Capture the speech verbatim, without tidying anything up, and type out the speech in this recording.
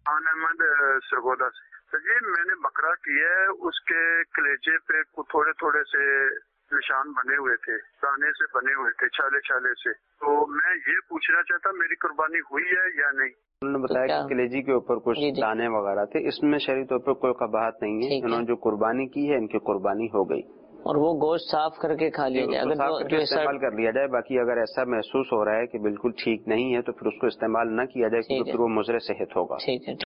खान अहमद सरगोदा से। तो जी मैंने बकरा किया है, उसके कलेजे पे थोड़े थोड़े से निशान बने हुए थे, दाने से बने हुए थे, छाले छाले से। तो मैं ये पूछना चाहता मेरी कुर्बानी हुई है या नहीं। उन्होंने बताया कि कलेजी के ऊपर कुछ दाने वगैरह थे, इसमें शरीयत तौर पर कोई कबाहत नहीं है। इन्होंने जो कुर्बानी की है इनकी कुर्बानी हो गई और वो गोश्त साफ करके खा लिया जाए, अगर साफ करके इस्तेमाल कर लिया जाए। बाकी अगर ऐसा महसूस हो रहा है कि बिल्कुल ठीक नहीं है तो फिर उसको इस्तेमाल न किया जाए, क्योंकि फिर वो मुज़र सेहत होगा। ठीक है।